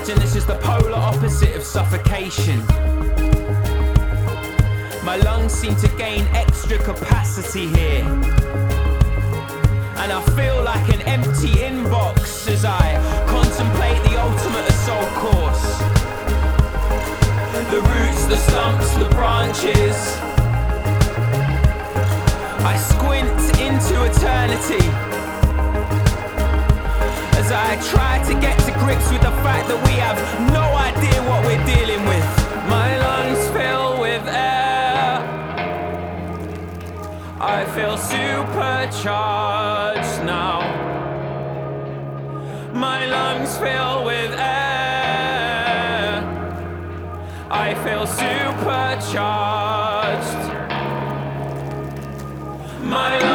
Imagine this is the polar opposite of suffocation. My lungs seem to gain extra capacity here, and I feel like an empty inbox as I contemplate the ultimate assault course. The roots, the stumps, the branches. I squint into eternity as I try to get to grips with the fact that we have no idea what we're dealing with. My lungs fill with air, I feel supercharged now. My lungs fill with air, I feel supercharged. My